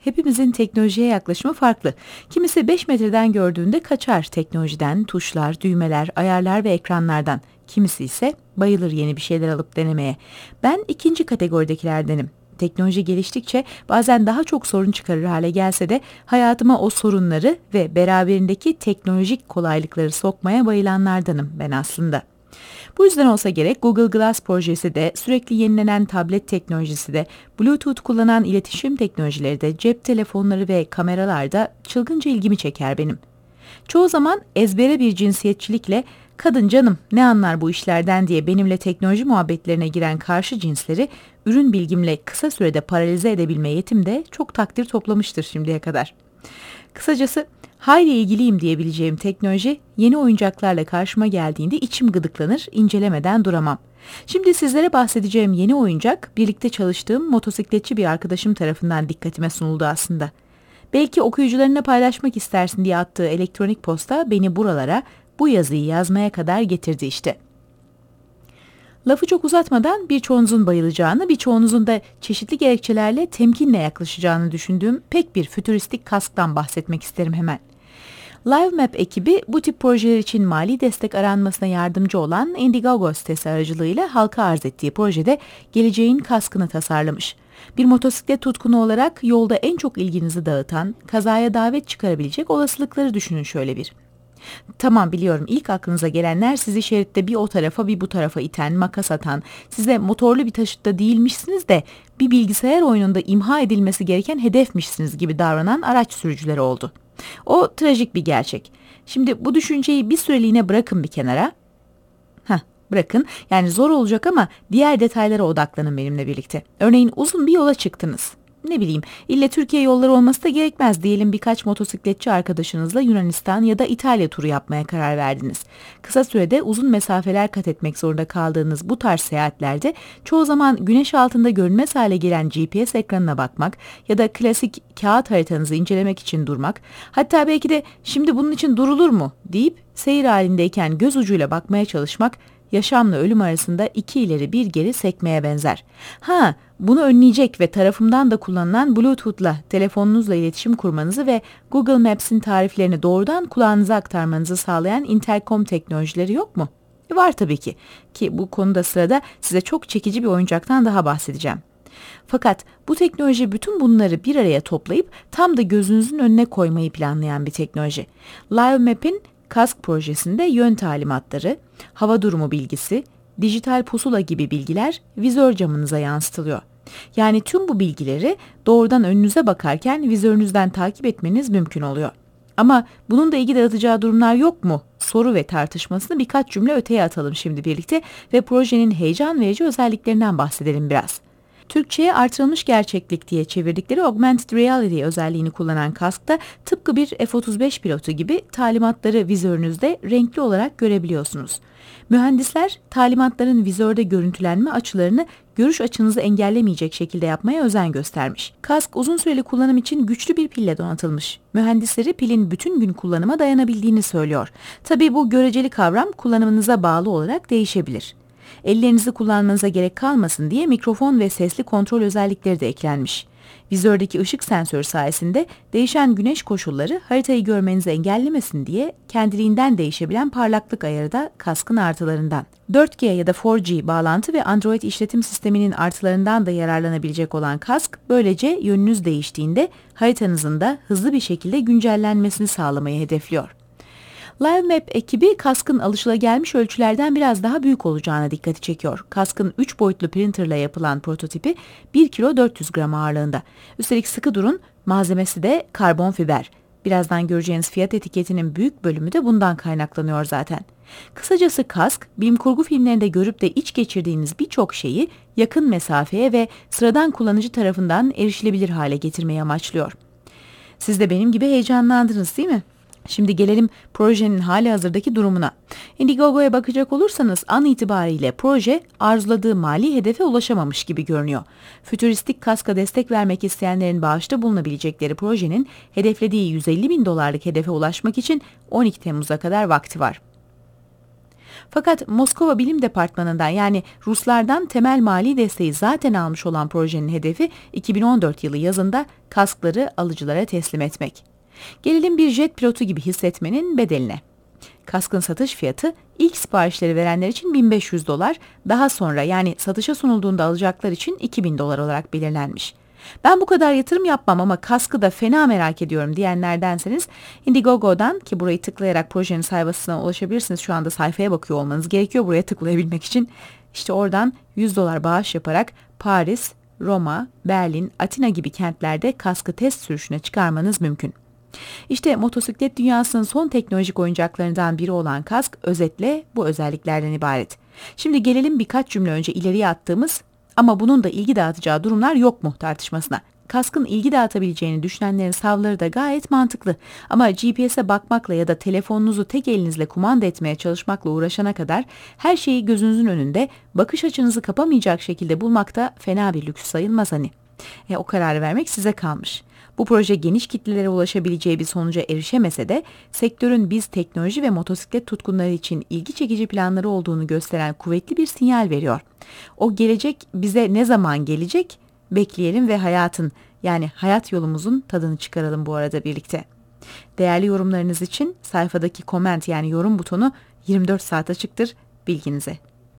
Hepimizin teknolojiye yaklaşımı farklı. Kimisi 5 metreden gördüğünde kaçar teknolojiden, tuşlar, düğmeler, ayarlar ve ekranlardan. Kimisi ise bayılır yeni bir şeyler alıp denemeye. Ben ikinci kategoridekilerdenim. Teknoloji geliştikçe bazen daha çok sorun çıkarır hale gelse de hayatıma o sorunları ve beraberindeki teknolojik kolaylıkları sokmaya bayılanlardanım ben aslında. Bu yüzden olsa gerek Google Glass projesi de, sürekli yenilenen tablet teknolojisi de, Bluetooth kullanan iletişim teknolojileri de, cep telefonları ve kameralar da çılgınca ilgimi çeker benim. Çoğu zaman ezbere bir cinsiyetçilikle "kadın canım ne anlar bu işlerden" diye benimle teknoloji muhabbetlerine giren karşı cinsleri ürün bilgimle kısa sürede paralize edebilme yetim de çok takdir toplamıştır şimdiye kadar. Kısacası hayli ilgiliyim diyebileceğim teknoloji yeni oyuncaklarla karşıma geldiğinde içim gıdıklanır, incelemeden duramam. Şimdi sizlere bahsedeceğim yeni oyuncak birlikte çalıştığım motosikletçi bir arkadaşım tarafından dikkatime sunuldu aslında. Belki okuyucularına paylaşmak istersin diye attığı elektronik posta beni buralara, bu yazıyı yazmaya kadar getirdi işte. Lafı çok uzatmadan birçoğunuzun bayılacağını, birçoğunuzun da çeşitli gerekçelerle temkinle yaklaşacağını düşündüğüm pek bir fütüristik kasktan bahsetmek isterim hemen. LiveMap ekibi bu tip projeler için mali destek aranmasına yardımcı olan Indiegogo sitesi aracılığıyla halka arz ettiği projede geleceğin kaskını tasarlamış. Bir motosiklet tutkunu olarak yolda en çok ilginizi dağıtan, kazaya davet çıkarabilecek olasılıkları düşünün şöyle bir. Tamam, biliyorum, ilk aklınıza gelenler sizi şeritte bir o tarafa bir bu tarafa iten, makas atan, size motorlu bir taşıtta değilmişsiniz de bir bilgisayar oyununda imha edilmesi gereken hedefmişsiniz gibi davranan araç sürücüleri oldu. O trajik bir gerçek. Şimdi bu düşünceyi bir süreliğine bırakın bir kenara. Bırakın, yani zor olacak ama diğer detaylara odaklanın benimle birlikte. Örneğin uzun bir yola çıktınız. Ne bileyim, ille Türkiye yolları olması da gerekmez. Diyelim birkaç motosikletçi arkadaşınızla Yunanistan ya da İtalya turu yapmaya karar verdiniz. Kısa sürede uzun mesafeler kat etmek zorunda kaldığınız bu tarz seyahatlerde çoğu zaman güneş altında görünmez hale gelen GPS ekranına bakmak ya da klasik kağıt haritanızı incelemek için durmak, hatta belki de "şimdi bunun için durulur mu?" deyip seyir halindeyken göz ucuyla bakmaya çalışmak, yaşamla ölüm arasında iki ileri bir geri sekmeye benzer. Bunu önleyecek ve tarafımdan da kullanılan Bluetooth'la telefonunuzla iletişim kurmanızı ve Google Maps'in tariflerini doğrudan kulağınıza aktarmanızı sağlayan interkom teknolojileri yok mu? Var tabii ki bu konuda sırada size çok çekici bir oyuncaktan daha bahsedeceğim. Fakat bu teknoloji bütün bunları bir araya toplayıp tam da gözünüzün önüne koymayı planlayan bir teknoloji. LiveMap'in kask projesinde yön talimatları, hava durumu bilgisi, dijital pusula gibi bilgiler vizör camınıza yansıtılıyor. Yani tüm bu bilgileri doğrudan önünüze bakarken vizörünüzden takip etmeniz mümkün oluyor. Ama bunun da ilgi dağıtacağı durumlar yok mu? Soru ve tartışmasını birkaç cümle öteye atalım şimdi birlikte ve projenin heyecan verici özelliklerinden bahsedelim biraz. Türkçe'ye artırılmış gerçeklik diye çevirdikleri augmented reality özelliğini kullanan kaskta tıpkı bir F-35 pilotu gibi talimatları vizörünüzde renkli olarak görebiliyorsunuz. Mühendisler talimatların vizörde görüntülenme açılarını görüş açınızı engellemeyecek şekilde yapmaya özen göstermiş. Kask uzun süreli kullanım için güçlü bir pille donatılmış. Mühendisleri pilin bütün gün kullanıma dayanabildiğini söylüyor. Tabii bu göreceli kavram kullanımınıza bağlı olarak değişebilir. Ellerinizi kullanmanıza gerek kalmasın diye mikrofon ve sesli kontrol özellikleri de eklenmiş. Vizördeki ışık sensörü sayesinde değişen güneş koşulları haritayı görmenizi engellemesin diye kendiliğinden değişebilen parlaklık ayarı da kaskın artılarından. 4G ya da 4G bağlantı ve Android işletim sisteminin artılarından da yararlanabilecek olan kask, böylece yönünüz değiştiğinde haritanızın da hızlı bir şekilde güncellenmesini sağlamayı hedefliyor. LiveMap ekibi kaskın alışılagelmiş ölçülerden biraz daha büyük olacağına dikkati çekiyor. Kaskın 3 boyutlu printerla yapılan prototipi 1 kilo 400 gram ağırlığında. Üstelik sıkı durun, malzemesi de karbon fiber. Birazdan göreceğiniz fiyat etiketinin büyük bölümü de bundan kaynaklanıyor zaten. Kısacası kask, bilim kurgu filmlerinde görüp de iç geçirdiğiniz birçok şeyi yakın mesafeye ve sıradan kullanıcı tarafından erişilebilir hale getirmeyi amaçlıyor. Siz de benim gibi heyecanlandınız değil mi? Şimdi gelelim projenin halihazırdaki durumuna. Indiegogo'ya bakacak olursanız an itibariyle proje arzuladığı mali hedefe ulaşamamış gibi görünüyor. Fütüristik kaska destek vermek isteyenlerin bağışta bulunabilecekleri projenin hedeflediği $150.000 hedefe ulaşmak için 12 Temmuz'a kadar vakti var. Fakat Moskova Bilim Departmanı'ndan yani Ruslardan temel mali desteği zaten almış olan projenin hedefi 2014 yılı yazında kaskları alıcılara teslim etmek. Gelelim bir jet pilotu gibi hissetmenin bedeline. Kaskın satış fiyatı ilk siparişleri verenler için $1500, daha sonra yani satışa sunulduğunda alacaklar için $2000 olarak belirlenmiş. Ben bu kadar yatırım yapmam ama kaskı da fena merak ediyorum diyenlerdenseniz Indiegogo'dan, ki burayı tıklayarak projenin sayfasına ulaşabilirsiniz. Şu anda sayfaya bakıyor olmanız gerekiyor buraya tıklayabilmek için. İşte oradan $100 bağış yaparak Paris, Roma, Berlin, Atina gibi kentlerde kaskı test sürüşüne çıkarmanız mümkün. İşte motosiklet dünyasının son teknolojik oyuncaklarından biri olan kask özetle bu özelliklerden ibaret. Şimdi gelelim birkaç cümle önce ileriye attığımız ama bunun da ilgi dağıtacağı durumlar yok mu tartışmasına. Kaskın ilgi dağıtabileceğini düşünenlerin savları da gayet mantıklı. Ama GPS'e bakmakla ya da telefonunuzu tek elinizle kumanda etmeye çalışmakla uğraşana kadar her şeyi gözünüzün önünde, bakış açınızı kapamayacak şekilde bulmak da fena bir lüks sayılmaz hani. O kararı vermek size kalmış. Bu proje geniş kitlelere ulaşabileceği bir sonuca erişemese de sektörün biz teknoloji ve motosiklet tutkunları için ilgi çekici planları olduğunu gösteren kuvvetli bir sinyal veriyor. O gelecek bize ne zaman gelecek? Bekleyelim ve hayat yolumuzun tadını çıkaralım bu arada birlikte. Değerli yorumlarınız için sayfadaki comment yani yorum butonu 24 saat açıktır, bilginize.